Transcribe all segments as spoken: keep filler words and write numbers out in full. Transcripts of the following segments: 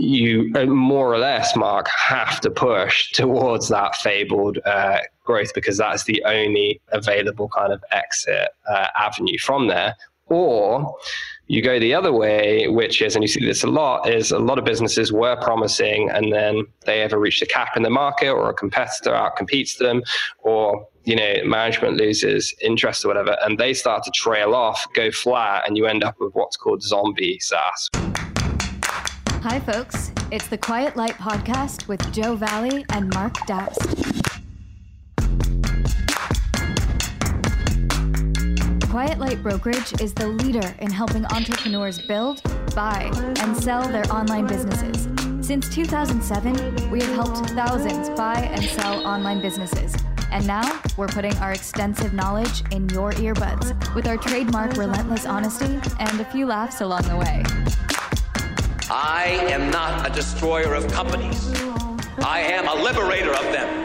you uh, more or less, Mark, have to push towards that fabled uh, growth, because that's the only available kind of exit uh, avenue from there. Or you go the other way, which is, and you see this a lot, is a lot of businesses were promising and then they ever reach a cap in the market, or a competitor outcompetes them, or you know, management loses interest or whatever, and they start to trail off, go flat, and you end up with what's called zombie SaaS. Hi, folks. It's the Quiet Light Podcast with Joe Valley and Mark Dast. Quiet Light Brokerage is the leader in helping entrepreneurs build, buy, and sell their online businesses. Since two thousand seven, we have helped thousands buy and sell online businesses. And now we're putting our extensive knowledge in your earbuds with our trademark relentless honesty and a few laughs along the way. I am not a destroyer of companies. I am a liberator of them.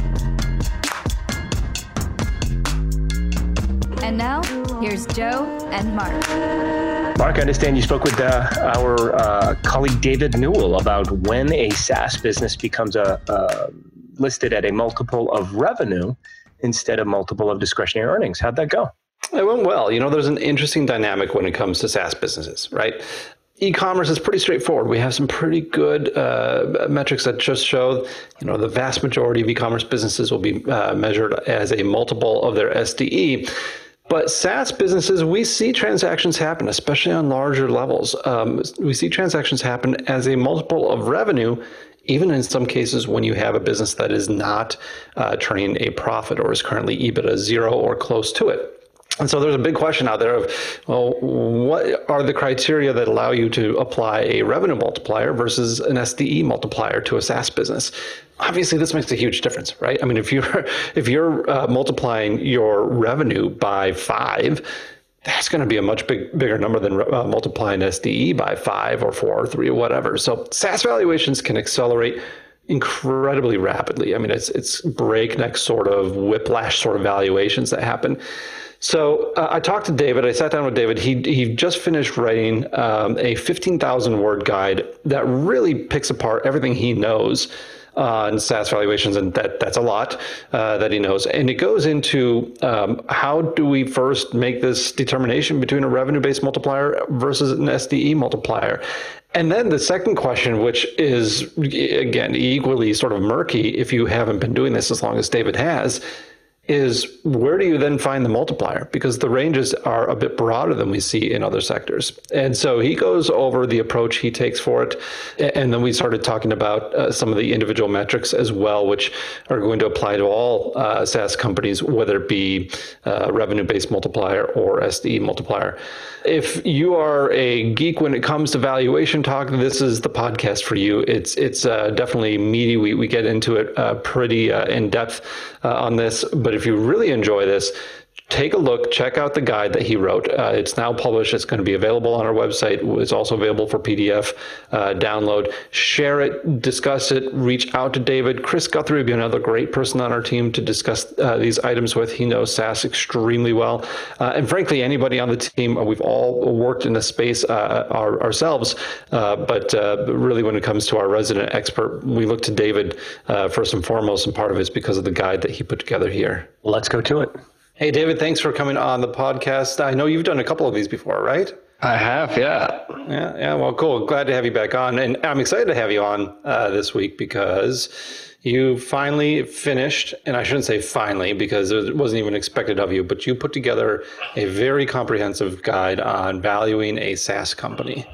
And now, here's Joe and Mark. Mark, I understand you spoke with uh, our uh, colleague David Newell about when a SaaS business becomes a, uh, listed at a multiple of revenue instead of multiple of discretionary earnings. How'd that go? It went well. You know, there's an interesting dynamic when it comes to SaaS businesses, right? E-commerce is pretty straightforward. We have some pretty good uh, metrics that just show, you know, the vast majority of e-commerce businesses will be uh, measured as a multiple of their S D E. But SaaS businesses, we see transactions happen, especially on larger levels. Um, we see transactions happen as a multiple of revenue, even in some cases when you have a business that is not uh, turning a profit or is currently EBITDA zero or close to it. And so there's a big question out there of, well, what are the criteria that allow you to apply a revenue multiplier versus an S D E multiplier to a SaaS business? Obviously, this makes a huge difference, right? I mean, if you're if you're uh, multiplying your revenue by five, that's going to be a much big, bigger number than uh, multiplying S D E by five or four or three or whatever. So SaaS valuations can accelerate incredibly rapidly. I mean, it's it's breakneck sort of whiplash sort of valuations that happen. So uh, I talked to David. I sat down with David. He he just finished writing um, a fifteen thousand word guide that really picks apart everything he knows on SaaS valuations, and that that's a lot uh, that he knows. And it goes into um, how do we first make this determination between a revenue-based multiplier versus an S D E multiplier. And then the second question, which is, again, equally sort of murky if you haven't been doing this as long as David has, is where do you then find the multiplier? Because the ranges are a bit broader than we see in other sectors. And so he goes over the approach he takes for it. And then we started talking about uh, some of the individual metrics as well, which are going to apply to all uh, SaaS companies, whether it be uh, revenue-based multiplier or S D E multiplier. If you are a geek when it comes to valuation talk, this is the podcast for you. It's it's uh, definitely meaty. We, we get into it uh, pretty uh, in depth uh, on this. But if you really enjoy this, take a look, check out the guide that he wrote. Uh, it's now published. It's going to be available on our website. It's also available for P D F uh, download. Share it, discuss it, reach out to David. Chris Guthrie would be another great person on our team to discuss uh, these items with. He knows SaaS extremely well. Uh, and frankly, anybody on the team, we've all worked in this space uh, our, ourselves. Uh, but uh, really, when it comes to our resident expert, we look to David uh, first and foremost, and part of it is because of the guide that he put together here. Let's go to it. Hey, David, thanks for coming on the podcast. I know you've done a couple of these before, right? I have, yeah. Yeah, yeah. Well, cool. Glad to have you back on. And I'm excited to have you on uh, this week because you finally finished, and I shouldn't say finally because it wasn't even expected of you, but you put together a very comprehensive guide on valuing a SaaS company.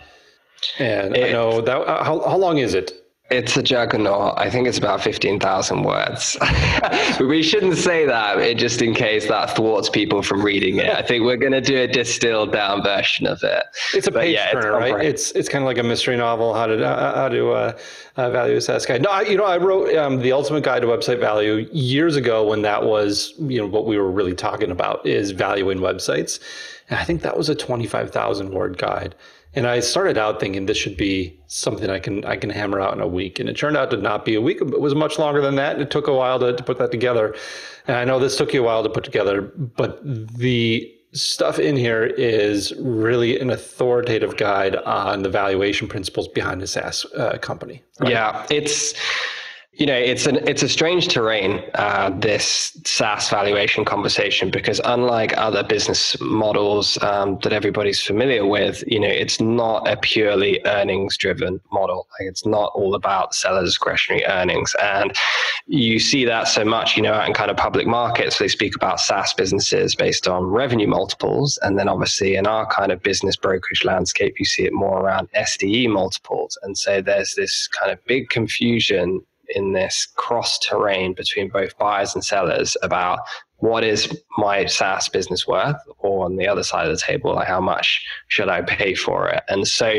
And it, I know that, how, how long is it? It's a juggernaut. I think it's about fifteen thousand words. But we shouldn't say that just in case that thwarts people from reading it. I think we're going to do a distilled down version of it. It's a but page yeah, turner, it's right? It's it's kind of like a mystery novel, how to uh, how to uh, uh, value a SaaS guide. No, I, you know, I wrote um, The Ultimate Guide to Website Value years ago when that was, you know, what we were really talking about is valuing websites. And I think that was a twenty-five thousand word guide. And I started out thinking this should be something I can I can hammer out in a week. And it turned out to not be a week. It was much longer than that. And it took a while to, to put that together. And I know this took you a while to put together, but the stuff in here is really an authoritative guide on the valuation principles behind a SaaS uh, company. Right? Yeah, it's you know it's an it's a strange terrain, uh, this SaaS valuation conversation, because unlike other business models um, that everybody's familiar with, you know, it's not a purely earnings driven model. Like, it's not all about seller discretionary earnings, and you see that so much, you know, out in kind of public markets. They speak about SaaS businesses based on revenue multiples, and then obviously in our kind of business brokerage landscape, you see it more around S D E multiples. And so there's this kind of big confusion in this cross terrain between both buyers and sellers about what is my SaaS business worth, or on the other side of the table, like, how much should I pay for it? And so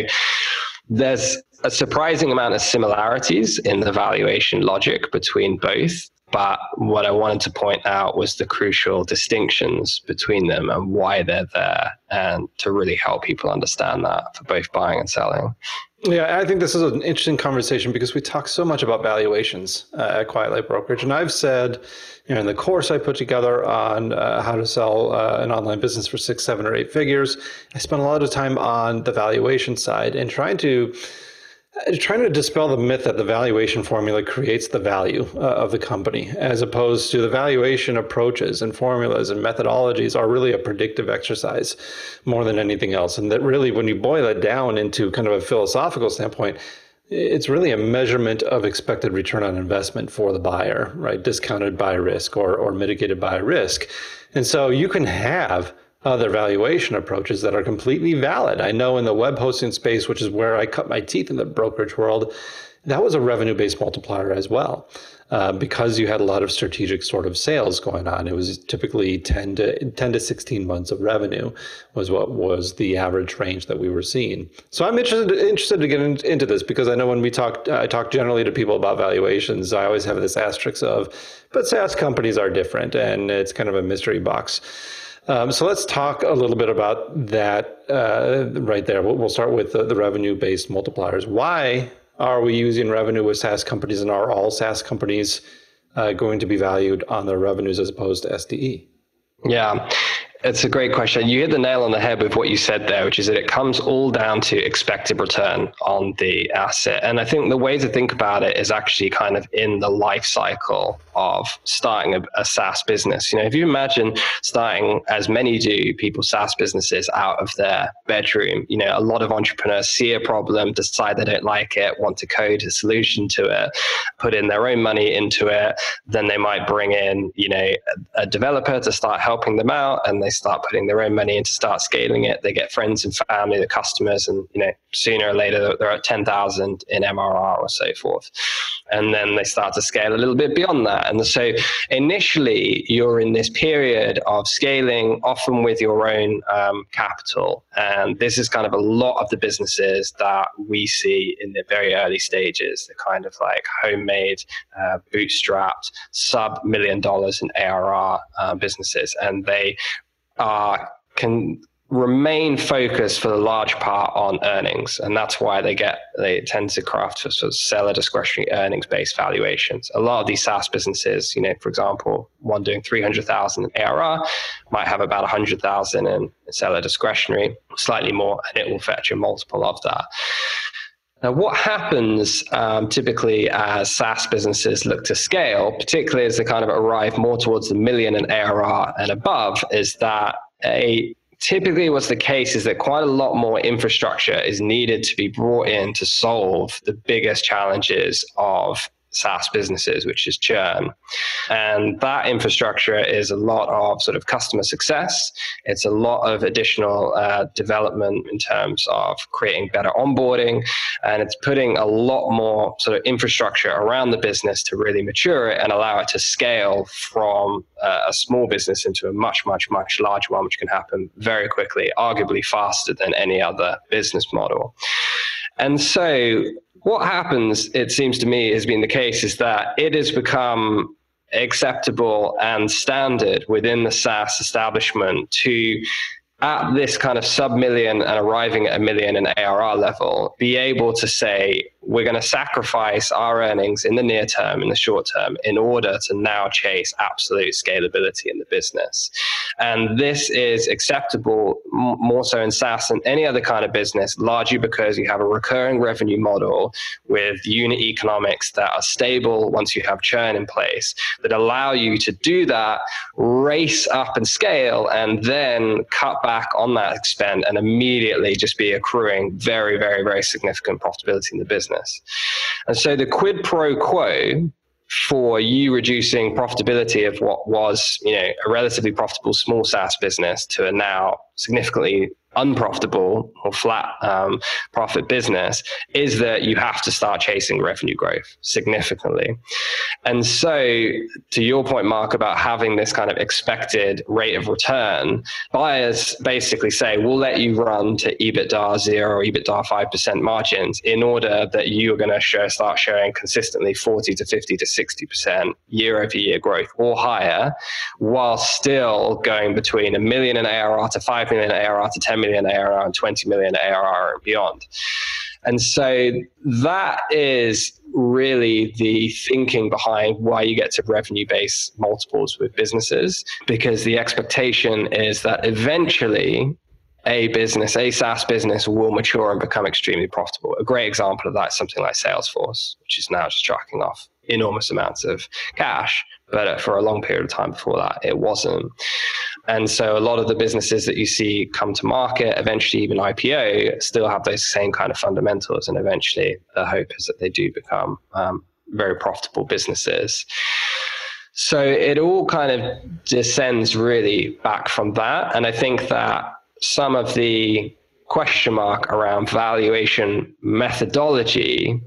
there's a surprising amount of similarities in the valuation logic between both. But what I wanted to point out was the crucial distinctions between them and why they're there, and to really help people understand that for both buying and selling. Yeah, I think this is an interesting conversation because we talk so much about valuations uh, at Quiet Light Brokerage. And I've said, you know, in the course I put together on uh, how to sell uh, an online business for six, seven, or eight figures, I spent a lot of time on the valuation side and trying to trying to dispel the myth that the valuation formula creates the value uh, of the company, as opposed to the valuation approaches and formulas and methodologies are really a predictive exercise more than anything else. And that really, when you boil it down into kind of a philosophical standpoint, it's really a measurement of expected return on investment for the buyer, right? Discounted by risk or, or mitigated by risk. And so you can have other valuation approaches that are completely valid. I know in the web hosting space, which is where I cut my teeth in the brokerage world, that was a revenue-based multiplier as well, uh, because you had a lot of strategic sort of sales going on. It was typically ten to sixteen months of revenue was what was the average range that we were seeing. So I'm interested interested to get in, into this, because I know when we talk, I talk generally to people about valuations, I always have this asterisk of, but SaaS companies are different, and it's kind of a mystery box. Um, so let's talk a little bit about that uh, right there. We'll, we'll start with the, the revenue-based multipliers. Why are we using revenue with SaaS companies, and are all SaaS companies uh, going to be valued on their revenues as opposed to S D E? Yeah, it's a great question. You hit the nail on the head with what you said there, which is that it comes all down to expected return on the asset. And I think the way to think about it is actually kind of in the life cycle of starting a, a SaaS business. You know, if you imagine starting, as many do, people SaaS businesses out of their bedroom, you know, a lot of entrepreneurs see a problem, decide they don't like it, want to code a solution to it, put in their own money into it. Then they might bring in, you know, a, a developer to start helping them out, and they start putting their own money in to start scaling it. They get friends and family, the customers, and, you know, sooner or later they're at ten thousand in M R R or so forth. And then they start to scale a little bit beyond that. And so initially you're in this period of scaling, often with your own um, capital. And this is kind of a lot of the businesses that we see in the very early stages, the kind of like homemade, uh, bootstrapped, sub million dollars in A R R uh, businesses. And they are can remain focused for the large part on earnings, and that's why they get they tend to craft for sort of seller discretionary earnings based valuations. A lot of these SaaS businesses, you know, for example, one doing three hundred thousand in A R R might have about one hundred thousand in seller discretionary, slightly more, and it will fetch a multiple of that. Now, what happens um, typically as SaaS businesses look to scale, particularly as they kind of arrive more towards the million in A R R and above, is that a typically what's the case is that quite a lot more infrastructure is needed to be brought in to solve the biggest challenges of SaaS businesses, which is churn. And that infrastructure is a lot of sort of customer success. It's a lot of additional uh, development in terms of creating better onboarding. And it's putting a lot more sort of infrastructure around the business to really mature it and allow it to scale from uh, a small business into a much, much, much larger one, which can happen very quickly, arguably faster than any other business model. And so what happens, it seems to me, has been the case, is that it has become acceptable and standard within the SaaS establishment to, at this kind of sub-million and arriving at a million in A R R level, be able to say, we're going to sacrifice our earnings in the near term, in the short term, in order to now chase absolute scalability in the business. And this is acceptable m- more so in SaaS than any other kind of business, largely because you have a recurring revenue model with unit economics that are stable once you have churn in place, that allow you to do that, race up and scale, and then cut back on that spend and immediately just be accruing very, very, very significant profitability in the business. And so the quid pro quo for you reducing profitability of what was, you know, a relatively profitable small SaaS business to a now significantly unprofitable or flat um, profit business is that you have to start chasing revenue growth significantly. And so to your point, Mark, about having this kind of expected rate of return, buyers basically say, we'll let you run to EBITDA zero or EBITDA five percent margins in order that you're going to show, start showing consistently forty to fifty to sixty percent year over year growth or higher, while still going between a million in A R R to five million A R R to ten million A R R and twenty million A R R and beyond. And so that is really the thinking behind why you get to revenue-based multiples with businesses, because the expectation is that eventually a business, a SaaS business, will mature and become extremely profitable. A great example of that is something like Salesforce, which is now just tracking off enormous amounts of cash, but for a long period of time before that, it wasn't. And so a lot of the businesses that you see come to market, eventually even I P O, still have those same kind of fundamentals. And eventually the hope is that they do become um, very profitable businesses. So it all kind of descends really back from that. And I think that some of the question mark around valuation methodology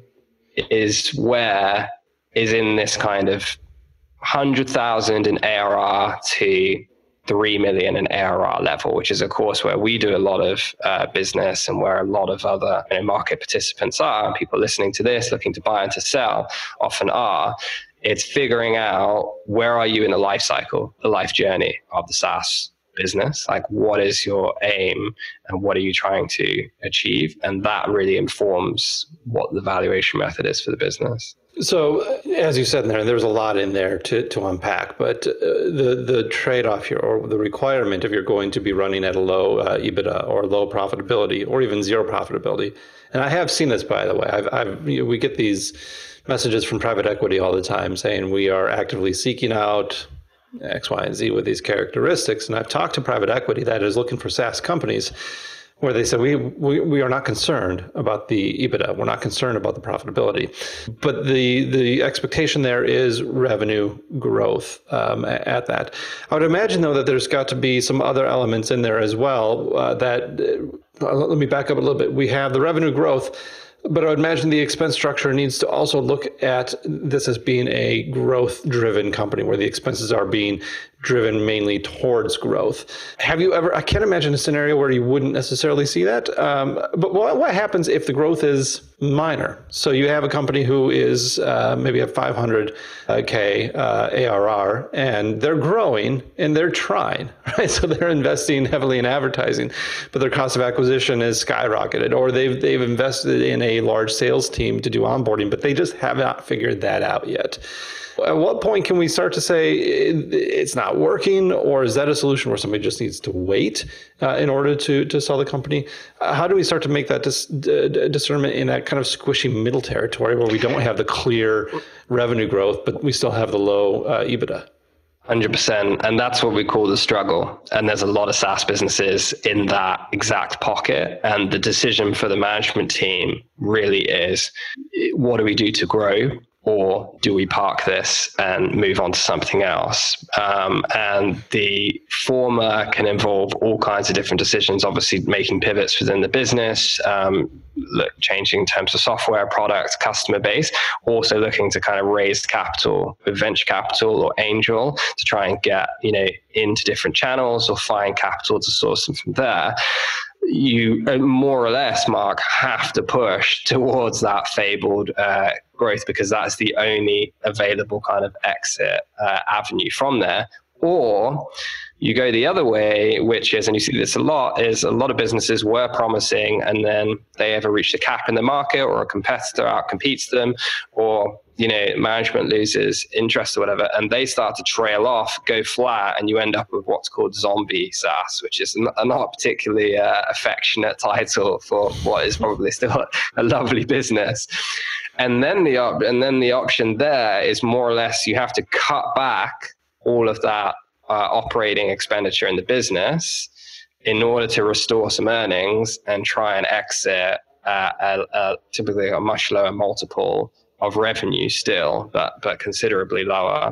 is where is in this kind of one hundred thousand in A R R to three million in A R R level, which is of course where we do a lot of uh, business and where a lot of other, you know, market participants are, and people listening to this looking to buy and to sell often are. It's figuring out where are you in the life cycle, the life journey of the SaaS business, like what is your aim and what are you trying to achieve, and that really informs what the valuation method is for the business. So, as you said in there, there's a lot in there to, to unpack, but uh, the the trade-off here, or the requirement if you're going to be running at a low uh, EBITDA or low profitability or even zero profitability, and I have seen this, by the way, I've, I've you know, we get these messages from private equity all the time saying we are actively seeking out X, Y, and Z with these characteristics, and I've talked to private equity that is looking for SaaS companies where they said, we, we we are not concerned about the EBITDA. We're not concerned about the profitability. But the the expectation there is revenue growth um, at that. I would imagine, though, that there's got to be some other elements in there as well uh, that, uh, let me back up a little bit. We have the revenue growth, but I would imagine the expense structure needs to also look at this as being a growth-driven company where the expenses are being driven mainly towards growth. Have you ever, I can't imagine a scenario where you wouldn't necessarily see that. Um, but what, what happens if the growth is minor? So you have a company who is uh, maybe at five hundred K uh, A R R and they're growing and they're trying, right? So they're investing heavily in advertising, but their cost of acquisition is skyrocketed, or they've, they've invested in a large sales team to do onboarding, but they just have not figured that out yet. At what point can we start to say it's not working, or is that a solution where somebody just needs to wait uh, in order to, to sell the company? Uh, how do we start to make that dis- d- discernment in that kind of squishy middle territory where we don't have the clear revenue growth, but we still have the low uh, EBITDA? one hundred percent. And that's what we call the struggle. And there's a lot of SaaS businesses in that exact pocket. And the decision for the management team really is, what do we do to grow? Or do we park this and move on to something else? Um, and the former can involve all kinds of different decisions, obviously making pivots within the business, um, look, changing in terms of software, product, customer base, also looking to kind of raise capital with venture capital or angel to try and get, you know, into different channels or find capital to source them from there. You more or less, Mark, have to push towards that fabled uh, growth, because that's the only available kind of exit uh, avenue from there. Or You go the other way, which is, and you see this a lot, is a lot of businesses were promising and then they ever reach a cap in the market or a competitor outcompetes them, or, you know, management loses interest or whatever, and they start to trail off, go flat, and you end up with what's called zombie SaaS, which is not a particularly uh, affectionate title for what is probably still a, a lovely business. And then the op- and then the option there is more or less you have to cut back all of that Uh, operating expenditure in the business in order to restore some earnings and try and exit at a, a, typically a much lower multiple of revenue still, but but considerably lower,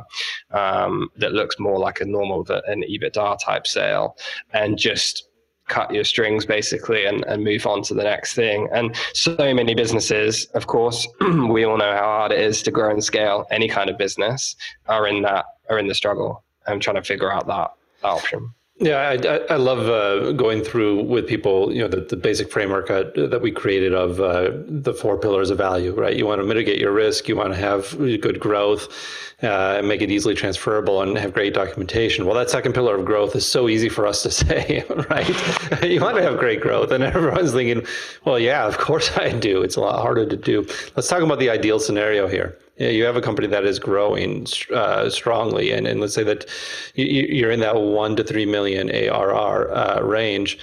um, that looks more like a normal, an EBITDA type sale, and just cut your strings basically and, and move on to the next thing. And so many businesses, of course, we all know how hard it is to grow and scale any kind of business, are in that, are in the struggle. I'm trying to figure out that, that option. Yeah, I, I, I love uh, going through with people, you know, the, the basic framework uh, that we created of uh, the four pillars of value, right? You want to mitigate your risk, you want to have good growth, uh, make it easily transferable, and have great documentation. Well, that second pillar of growth is so easy for us to say, right? You want to have great growth, and everyone's thinking, well, yeah, of course I do. It's a lot harder to do. Let's talk about the ideal scenario here. You have a company that is growing uh, strongly, and, and let's say that you, you're in that one to three million A R R uh, range,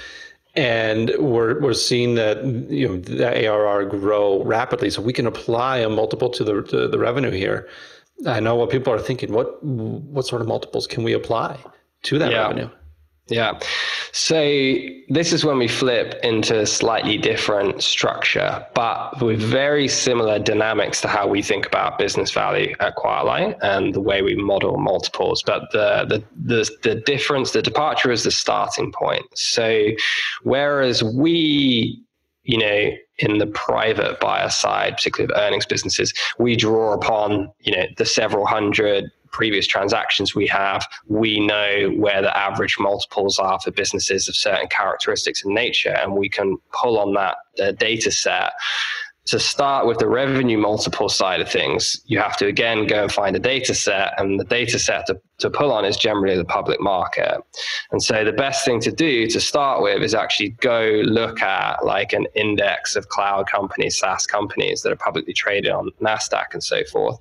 and we're we're seeing that, you know, that A R R grow rapidly. So we can apply a multiple to the to the revenue here. I know what people are thinking. What what sort of multiples can we apply to that yeah. revenue? Yeah. So this is when we flip into a slightly different structure, but with very similar dynamics to how we think about business value at QuietLight and the way we model multiples. But the, the, the, the difference, the departure is the starting point. So whereas we, you know, in the private buyer side, particularly of earnings businesses, we draw upon, you know, the several hundred previous transactions we have. We know where the average multiples are for businesses of certain characteristics and nature, and we can pull on that uh, data set. To start with the revenue multiple side of things, you have to again go and find a data set, and the data set to, to pull on is generally the public market. And so the best thing to do to start with is actually go look at like an index of cloud companies, SaaS companies that are publicly traded on NASDAQ and so forth,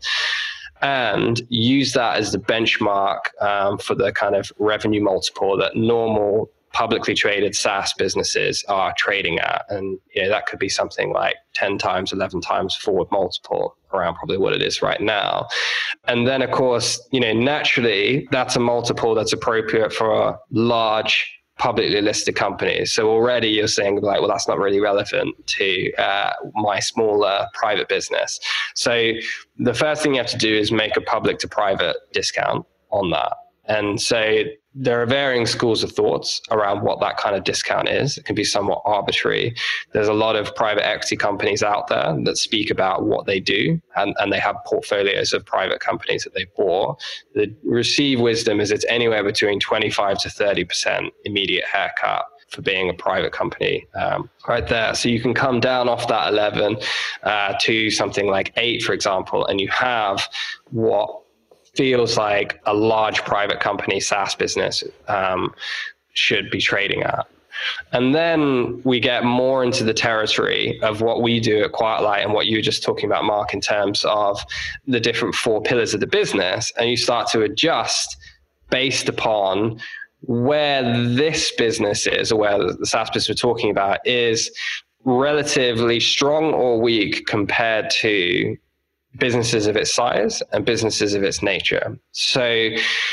and use that as the benchmark um, for the kind of revenue multiple that normal publicly traded SaaS businesses are trading at. And you know, that could be something like ten times, eleven times forward multiple, around probably what it is right now. And then, of course, you know, naturally, that's a multiple that's appropriate for large publicly listed companies. So already you're saying like, well, that's not really relevant to uh, my smaller private business. So the first thing you have to do is make a public to private discount on that. And so there are varying schools of thoughts around what that kind of discount is. It can be somewhat arbitrary. There's a lot of private equity companies out there that speak about what they do, and, and they have portfolios of private companies that they bought. The received wisdom is it's anywhere between twenty-five to thirty percent immediate haircut for being a private company um, right there. So you can come down off that eleven uh, to something like eight, for example, and you have what feels like a large private company SaaS business um, should be trading at. And then we get more into the territory of what we do at QuietLight and what you were just talking about, Mark, in terms of the different four pillars of the business. And you start to adjust based upon where this business is, or where the SaaS business we're talking about is relatively strong or weak compared to businesses of its size and businesses of its nature. So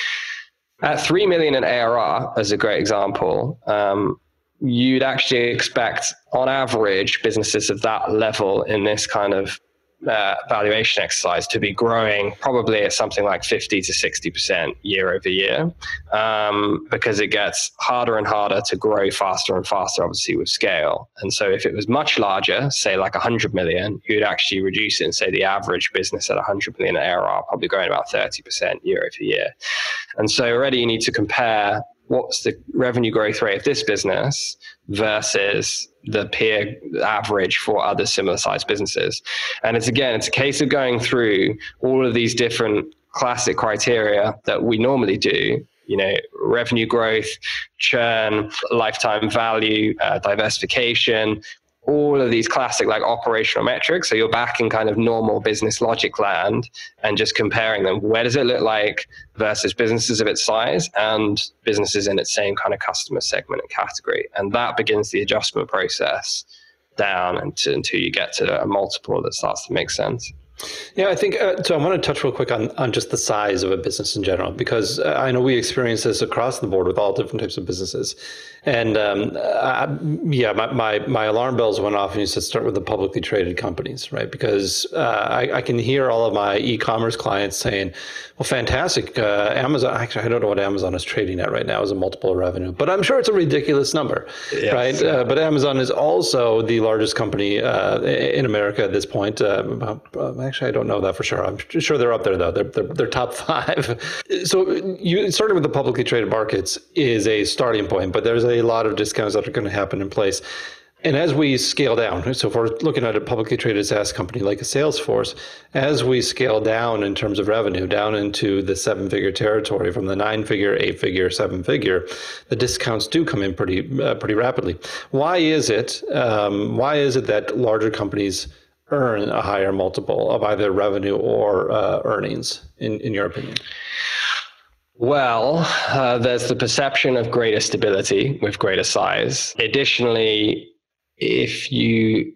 at three million in A R R, as a great example, um, you'd actually expect on average businesses of that level in this kind of uh, valuation exercise to be growing probably at something like fifty to sixty percent year over year, um, because it gets harder and harder to grow faster and faster, obviously, with scale. And so if it was much larger, say like one hundred million, you'd actually reduce it and say the average business at one hundred million A R R probably growing about thirty percent year over year. And so already you need to compare what's the revenue growth rate of this business versus the peer average for other similar sized businesses. And it's, again, it's a case of going through all of these different classic criteria that we normally do, you know, revenue growth, churn, lifetime value, uh, diversification, all of these classic like operational metrics. So you're back in kind of normal business logic land and just comparing them. Where does it look like versus businesses of its size and businesses in its same kind of customer segment and category? And that begins the adjustment process down until, until you get to a multiple that starts to make sense. Yeah, I think, uh, so I want to touch real quick on, on just the size of a business in general, because uh, I know we experience this across the board with all different types of businesses. And um, I, yeah, my, my, my alarm bells went off and you said start with the publicly traded companies, right? Because uh, I, I can hear all of my e-commerce clients saying, well, fantastic, uh, Amazon, actually, I don't know what Amazon is trading at right now as a multiple of revenue, but I'm sure it's a ridiculous number, yes. right? Uh, but Amazon is also the largest company uh, in America at this point. Uh, actually, I don't know that for sure. I'm sure they're up there, though. They're, they're, they're top five. So you starting with the publicly traded markets is a starting point, but there's a lot of discounts that are going to happen in place. And as we scale down, so if we're looking at a publicly traded SaaS company like a Salesforce, as we scale down in terms of revenue, down into the seven-figure territory from the nine-figure, eight-figure, seven-figure, the discounts do come in pretty uh, pretty rapidly. Why is it? Um, why is it that larger companies earn a higher multiple of either revenue or uh, earnings, in, in your opinion? Well, uh, there's the perception of greater stability with greater size. Additionally, if you,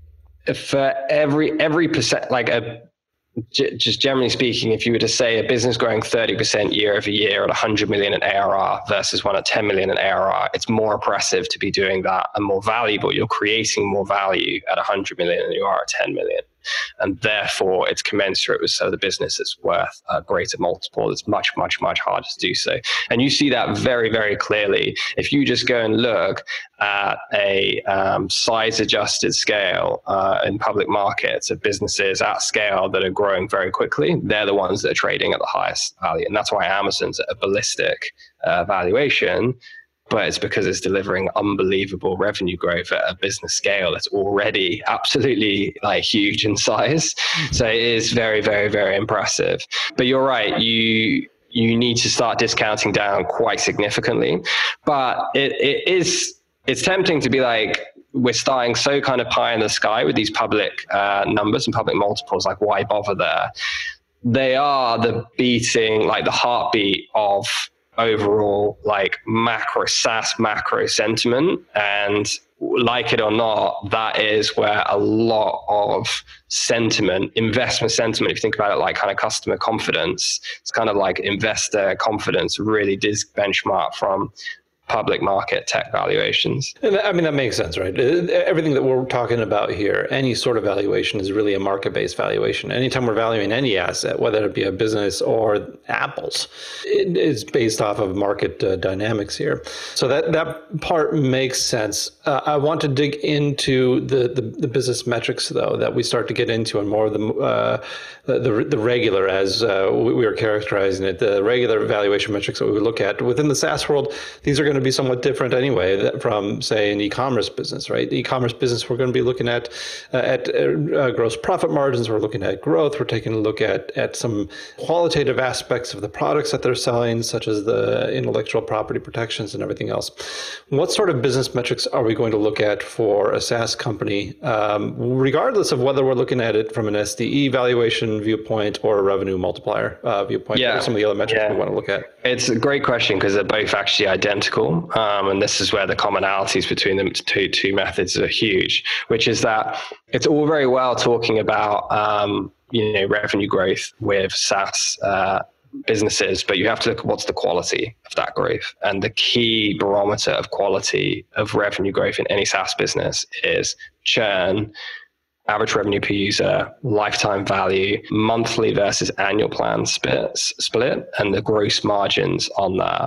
if for every every percent, like a, j- just generally speaking, if you were to say a business growing thirty percent year over year at one hundred million in A R R versus one at ten million in A R R, it's more impressive to be doing that and more valuable. You're creating more value at one hundred million than you are at ten million. And therefore, it's commensurate with so the business that's worth a greater multiple. It's much, much, much harder to do so. And you see that very, very clearly. If you just go and look at a um, size-adjusted scale uh, in public markets of businesses at scale that are growing very quickly, they're the ones that are trading at the highest value. And that's why Amazon's at a ballistic uh, valuation. But it's because it's delivering unbelievable revenue growth at a business scale that's already absolutely like huge in size. So it is very, very, very impressive. But you're right, you you need to start discounting down quite significantly. But it, it is it's tempting to be like, we're starting so kind of pie in the sky with these public uh, numbers and public multiples, like why bother there? They are the beating, like the heartbeat of overall like macro SaaS macro sentiment, and like it or not, that is where a lot of sentiment, investment sentiment, if you think about it like kind of customer confidence, it's kind of like investor confidence really does benchmark from public market tech valuations. And I mean, that makes sense, right? Everything that we're talking about here, any sort of valuation is really a market-based valuation. Anytime we're valuing any asset, whether it be a business or apples, it is based off of market uh, dynamics here. So that, that part makes sense. Uh, I want to dig into the, the, the business metrics, though, that we start to get into, and more of the, uh, the, the, the regular, as uh, we were characterizing it, the regular valuation metrics that we would look at. Within the SaaS world, these are going to be somewhat different anyway from, say, an e-commerce business, right? The e-commerce business, we're going to be looking at uh, at uh, gross profit margins. We're looking at growth. We're taking a look at at some qualitative aspects of the products that they're selling, such as the intellectual property protections and everything else. What sort of business metrics are we going to look at for a SaaS company, um, regardless of whether we're looking at it from an S D E valuation viewpoint or a revenue multiplier uh, viewpoint? Yeah. What are some of the other metrics yeah. we want to look at? It's a great question because they're both actually identical. Um, and this is where the commonalities between the two, two methods are huge, which is that it's all very well talking about, um, you know, revenue growth with SaaS uh, businesses, but you have to look at what's the quality of that growth. And the key barometer of quality of revenue growth in any SaaS business is churn, average revenue per user, lifetime value, monthly versus annual plan split, split, and the gross margins on that.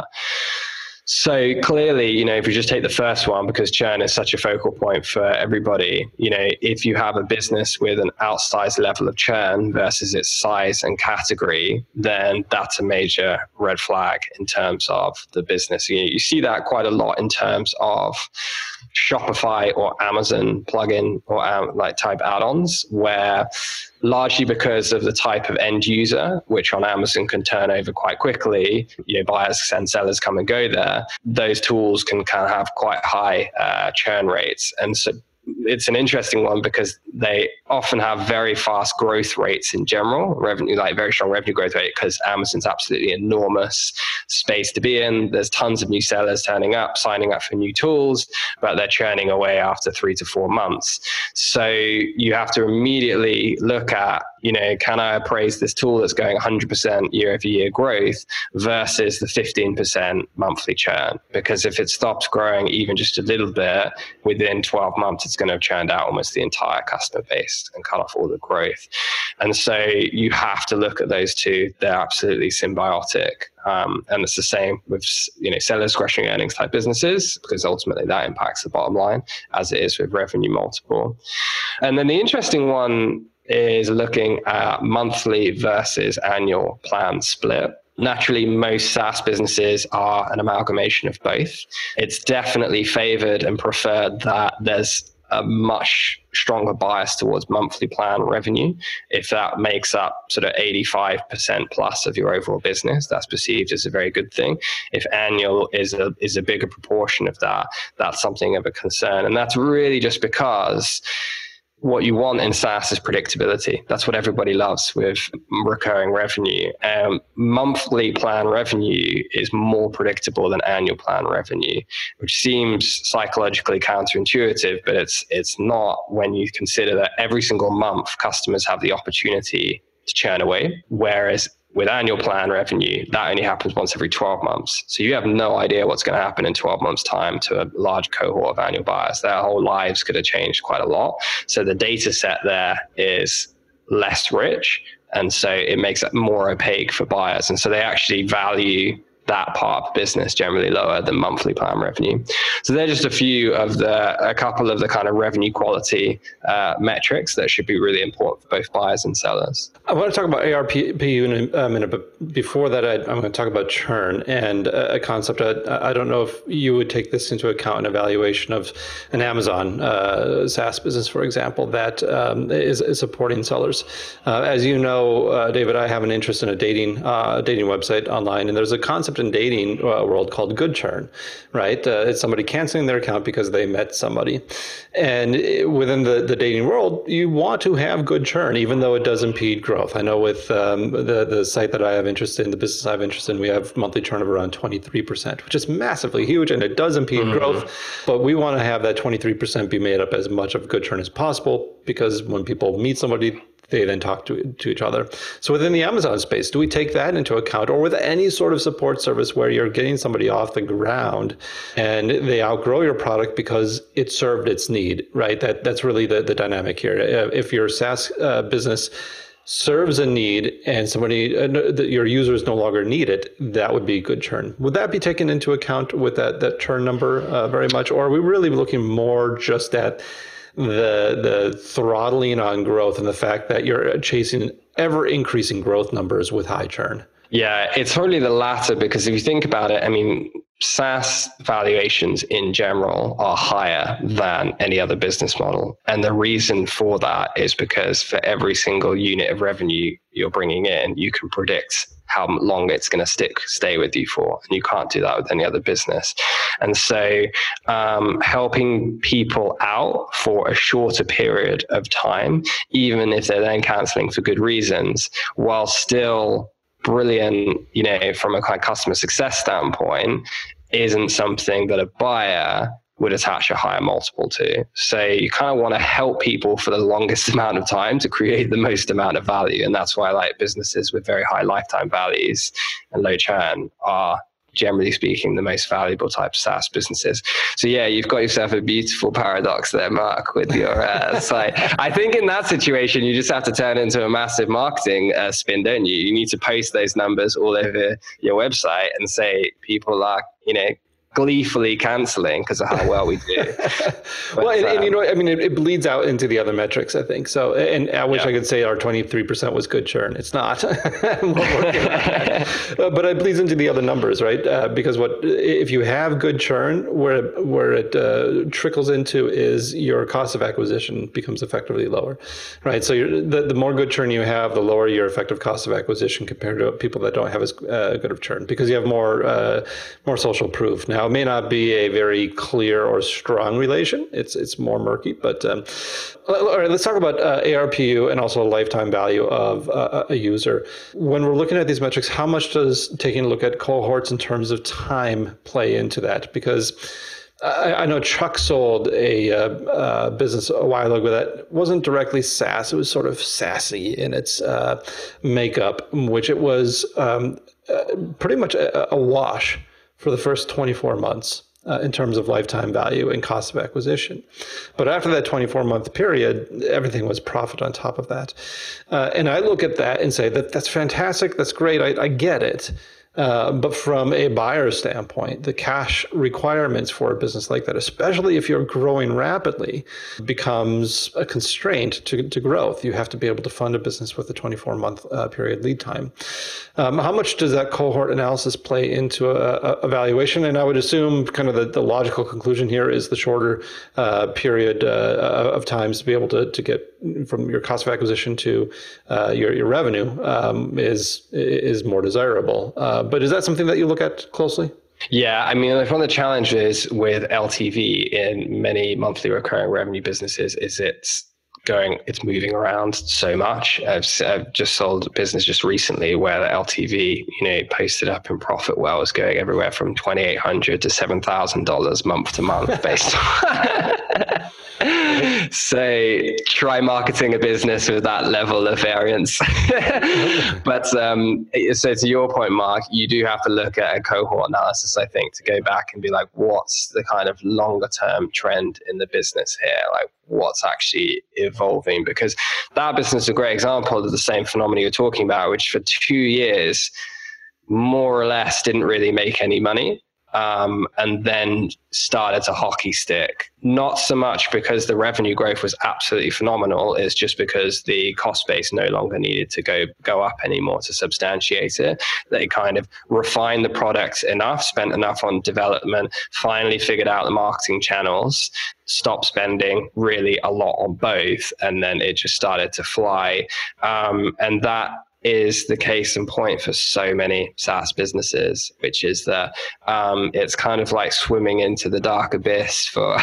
So clearly, you know, if you just take the first one, because churn is such a focal point for everybody, you know, if you have a business with an outsized level of churn versus its size and category, then that's a major red flag in terms of the business. You, you see that quite a lot in terms of Shopify or Amazon plugin or um, like type add-ons, where largely because of the type of end user, which on Amazon can turn over quite quickly, you know, buyers and sellers come and go there, those tools can kind of have quite high uh, churn rates. And so it's an interesting one because they often have very fast growth rates in general, revenue, like very strong revenue growth rate, because Amazon's absolutely enormous space to be in. There's tons of new sellers turning up, signing up for new tools, but they're churning away after three to four months. So you have to immediately look at, you know, can I appraise this tool that's going one hundred percent year over year growth versus the fifteen percent monthly churn? Because if it stops growing even just a little bit, within twelve months, it's going to have churned out almost the entire customer base and cut off all the growth. And so you have to look at those two. They're absolutely symbiotic. Um, and it's the same with, you know, seller discretionary earnings type businesses, because ultimately that impacts the bottom line as it is with revenue multiple. And then the interesting one is looking at monthly versus annual plan split. Naturally, most SaaS businesses are an amalgamation of both. It's definitely favored and preferred that there's a much stronger bias towards monthly plan revenue. If that makes up sort of eighty-five percent plus of your overall business, that's perceived as a very good thing. If annual is a is a bigger proportion of that, that's something of a concern. And that's really just because what you want in SaaS is predictability. That's what everybody loves with recurring revenue. Um, monthly plan revenue is more predictable than annual plan revenue, which seems psychologically counterintuitive, but it's it's not when you consider that every single month customers have the opportunity to churn away, whereas with annual plan revenue, that only happens once every twelve months. So you have no idea what's going to happen in twelve months' time to a large cohort of annual buyers. Their whole lives could have changed quite a lot. So the data set there is less rich. And so it makes it more opaque for buyers. And so they actually value that part of the business generally lower than monthly plan revenue. So they're just a few of the, a couple of the kind of revenue quality uh, metrics that should be really important for both buyers and sellers. I want to talk about A R P U in a minute, but before that, I, I'm going to talk about churn and a concept. I, I don't know if you would take this into account in evaluation of an Amazon uh, SaaS business, for example, that um, is, is supporting sellers. Uh, as you know, uh, David, I have an interest in a dating uh, dating website online, and there's a concept in dating uh, world called good churn, right? Uh, it's somebody canceling their account because they met somebody. And it, within the, the dating world, you want to have good churn, even though it does impede growth. I know with um, the, the site that I have interest in, the business I have interest in, we have monthly churn of around twenty-three percent, which is massively huge, and it does impede mm-hmm. growth. But we want to have that twenty-three percent be made up as much of good churn as possible, because when people meet somebody, they then talk to, to each other. So within the Amazon space, do we take that into account, or with any sort of support service where you're getting somebody off the ground and they outgrow your product because it served its need, right? That That's really the, the dynamic here. If your SaaS uh, business serves a need and somebody, uh, your users no longer need it, that would be good churn. Would that be taken into account with that, that churn number uh, very much? Or are we really looking more just at the the throttling on growth and the fact that you're chasing ever increasing growth numbers with high churn? Yeah, it's totally the latter, because if you think about it, I mean, SaaS valuations in general are higher than any other business model. And the reason for that is because for every single unit of revenue you're bringing in, you can predict how long it's going to stick, stay with you for. And you can't do that with any other business. And so um, helping people out for a shorter period of time, even if they're then canceling for good reasons, while still brilliant, you know, from a kind of customer success standpoint, isn't something that a buyer would attach a higher multiple to. So you kind of want to help people for the longest amount of time to create the most amount of value. And that's why like businesses with very high lifetime values and low churn are, generally speaking, the most valuable type of SaaS businesses. So yeah, you've got yourself a beautiful paradox there, Mark, with your uh, site. I think in that situation, you just have to turn into a massive marketing uh, spin, don't you? You need to post those numbers all over your website and say people are, you know, gleefully canceling because of how well we do. But, well, and, um, and you know, I mean, it, it bleeds out into the other metrics, I think. So, and I wish yeah. I could say our twenty-three percent was good churn. It's not. I'm working on that. Uh, but it bleeds into the other numbers, right? Uh, because what if you have good churn, where where it uh, trickles into is your cost of acquisition becomes effectively lower, right? So you're, the the more good churn you have, the lower your effective cost of acquisition compared to people that don't have as uh, good of churn, because you have more uh, more social proof. Now, it may not be a very clear or strong relation. It's it's more murky. But um, all right, let's talk about uh, A R P U and also lifetime value of uh, a user. When we're looking at these metrics, how much does taking a look at cohorts in terms of time play into that? Because I, I know Chuck sold a uh, uh, business a while ago that wasn't directly SaaS. It was sort of SaaS-y in its uh, makeup, which it was um, uh, pretty much a, a wash for the first twenty-four months. Uh, in terms of lifetime value and cost of acquisition. But after that twenty-four month period, everything was profit on top of that. Uh, and I look at that and say that that's fantastic. That's great. I, I get it. Uh, but from a buyer standpoint, the cash requirements for a business like that, especially if you're growing rapidly, becomes a constraint to, to growth. You have to be able to fund a business with a twenty-four month uh, period lead time. Um, how much does that cohort analysis play into a, a valuation? And I would assume kind of the, the logical conclusion here is the shorter uh, period uh, of times to be able to, to get from your cost of acquisition to uh, your, your revenue um, is, is more desirable. Uh, But is that something that you look at closely? Yeah, I mean, one of the challenges with L T V in many monthly recurring revenue businesses is it's going, it's moving around so much. I've, I've just sold a business just recently where the L T V, you know, posted up in profit well was going everywhere from twenty-eight hundred dollars to seven thousand dollars month to month based on. So try marketing a business with that level of variance. But um, so to your point, Mark, you do have to look at a cohort analysis, I think, to go back and be like, what's the kind of longer term trend in the business here? Like what's actually evolving? Because that business is a great example of the same phenomenon you're talking about, which for two years, more or less didn't really make any money. Um, and then started to hockey stick. Not so much because the revenue growth was absolutely phenomenal. It's just because the cost base no longer needed to go go up anymore to substantiate it. They kind of refined the product enough, spent enough on development, finally figured out the marketing channels, stopped spending really a lot on both, and then it just started to fly. Um, and that is the case in point for so many SaaS businesses, which is that um, it's kind of like swimming into the dark abyss for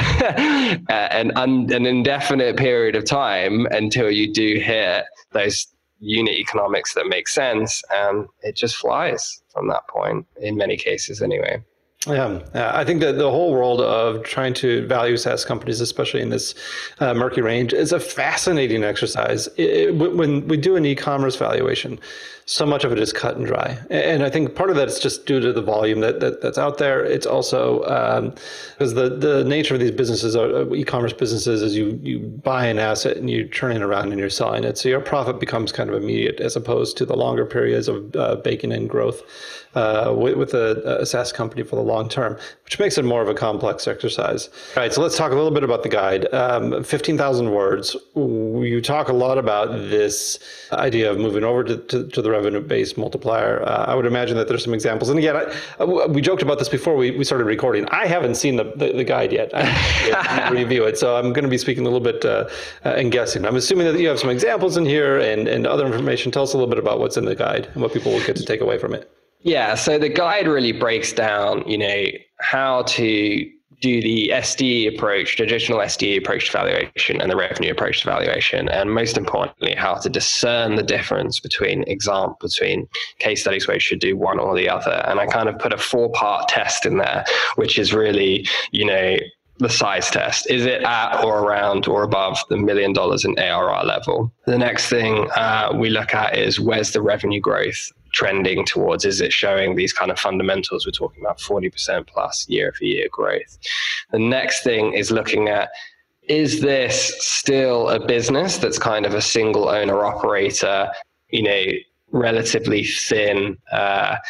an, un, an indefinite period of time until you do hit those unit economics that make sense, and it just flies from that point, in many cases anyway. Yeah, I think that the whole world of trying to value SaaS companies, especially in this uh, murky range, is a fascinating exercise. It, when we do an e-commerce valuation, so much of it is cut and dry. And I think part of that is just due to the volume that, that that's out there. It's also um, because the, the nature of these businesses, are, e-commerce businesses, is you, you buy an asset and you turn it around and you're selling it. So your profit becomes kind of immediate as opposed to the longer periods of uh, baking in growth uh, with, with a, a SaaS company for the long term, which makes it more of a complex exercise. All right, so let's talk a little bit about the guide. Um, fifteen thousand words. You talk a lot about this idea of moving over to, to, to the revenue-based multiplier. Uh, I would imagine that there's some examples. And again, I, we joked about this before we, we started recording. I haven't seen the, the, the guide yet. I have to review it. So I'm going to be speaking a little bit uh, uh, and guessing. I'm assuming that you have some examples in here and, and other information. Tell us a little bit about what's in the guide and what people will get to take away from it. Yeah, so the guide really breaks down, you know, how to do the S D E approach, traditional S D E approach to valuation, and the revenue approach to valuation, and most importantly, how to discern the difference between example between case studies where you should do one or the other. And I kind of put a four-part test in there, which is really, you know, the size test. Is it at or around or above the million dollars in A R R level? The next thing uh, we look at is where's the revenue growth trending towards? Is it showing these kind of fundamentals? We're talking about forty percent plus year over year growth. The next thing is looking at, is this still a business that's kind of a single owner operator, you know, relatively thin, uh,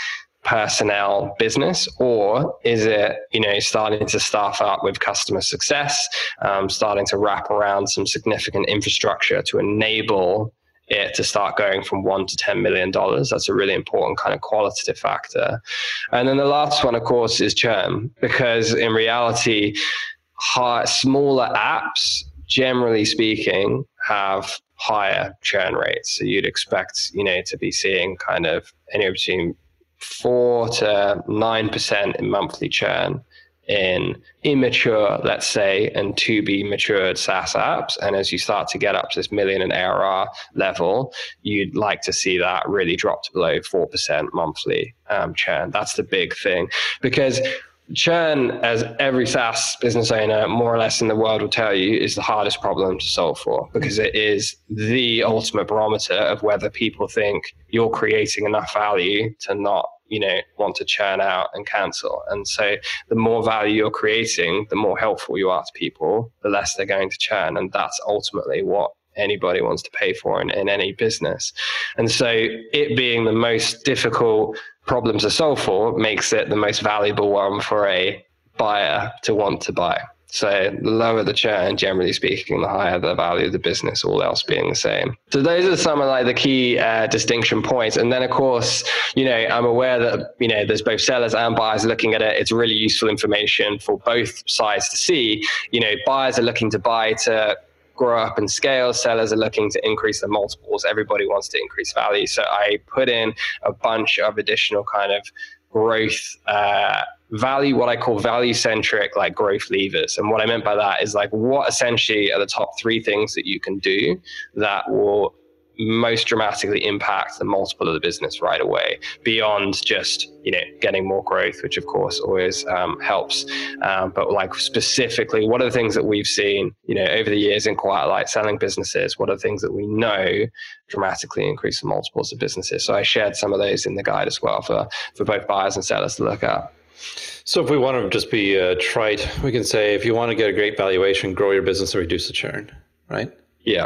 personnel business, or is it, you know, starting to staff up with customer success, um, starting to wrap around some significant infrastructure to enable it to start going from one to ten million dollars? That's a really important kind of qualitative factor. And then the last one, of course, is churn, because in reality, high, smaller apps, generally speaking, have higher churn rates. So you'd expect, you know, to be seeing kind of anywhere between four to nine percent in monthly churn in immature, let's say, and to be matured SaaS apps. And as you start to get up to this million in A R R level, you'd like to see that really drop to below four percent monthly um, churn. That's the big thing, because churn, as every SaaS business owner more or less in the world will tell you, is the hardest problem to solve for, because it is the ultimate barometer of whether people think you're creating enough value to not, you know, want to churn out and cancel. And so the more value you're creating, the more helpful you are to people, the less they're going to churn. And that's ultimately what anybody wants to pay for in, in any business. And so it being the most difficult problem to solve for makes it the most valuable one for a buyer to want to buy. So the lower the churn, generally speaking, the higher the value of the business, all else being the same. So those are some of like the key uh, distinction points. And then of course, you know, I'm aware that, you know, there's both sellers and buyers looking at it. It's really useful information for both sides to see. You know, buyers are looking to buy to grow up and scale. Sellers are looking to increase their multiples. Everybody wants to increase value. So I put in a bunch of additional kind of growth uh, value, what I call value-centric like growth levers. And what I meant by that is like, what essentially are the top three things that you can do that will most dramatically impact the multiple of the business right away, beyond just, you know, getting more growth, which of course always um, helps. Um, but like specifically, what are the things that we've seen, you know, over the years in Quiet Light selling businesses? What are the things that we know dramatically increase the multiples of businesses? So I shared some of those in the guide as well for, for both buyers and sellers to look at. So if we want to just be uh, trite, we can say, if you want to get a great valuation, grow your business and reduce the churn, right? Yeah.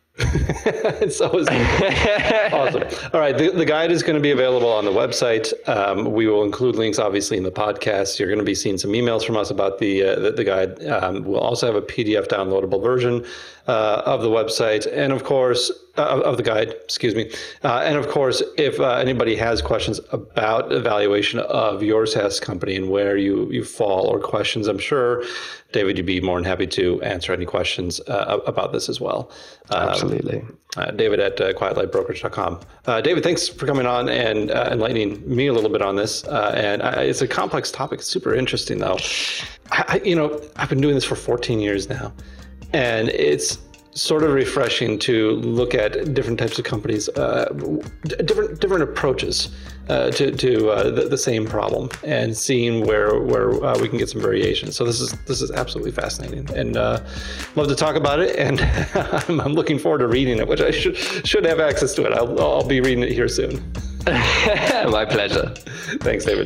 It's always awesome. All right. The, the guide is going to be available on the website. Um, we will include links, obviously, in the podcast. You're going to be seeing some emails from us about the uh, the, the guide. Um, we'll also have a P D F downloadable version uh, of the website, and of course, uh, of the guide, excuse me. Uh, and of course, if uh, anybody has questions about evaluation of your SaaS company and where you, you fall, or questions, I'm sure, David, you'd be more than happy to answer any questions uh, about this as well. Um, Absolutely. Uh, David at uh, quiet light brokerage dot com. Uh, David, thanks for coming on and uh, enlightening me a little bit on this. Uh, and I, it's a complex topic. It's super interesting, though. I, I, you know, I've been doing this for fourteen years now, and it's sort of refreshing to look at different types of companies, uh, different different approaches uh, to to uh, the, the same problem, and seeing where where uh, we can get some variation. So this is this is absolutely fascinating, and uh, love to talk about it. And I'm, I'm looking forward to reading it, which I should should have access to it. I'll I'll be reading it here soon. My pleasure. Thanks, David.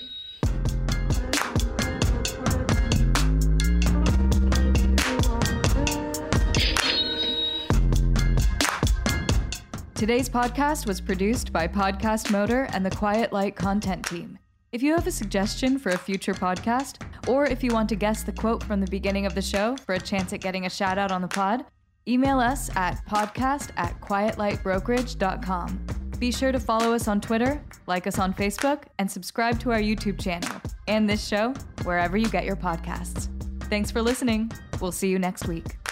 Today's podcast was produced by Podcast Motor and the Quiet Light content team. If you have a suggestion for a future podcast, or if you want to guess the quote from the beginning of the show for a chance at getting a shout out on the pod, email us at podcast at quiet light brokerage dot com. Be sure to follow us on Twitter, like us on Facebook, and subscribe to our YouTube channel and this show wherever you get your podcasts. Thanks for listening. We'll see you next week.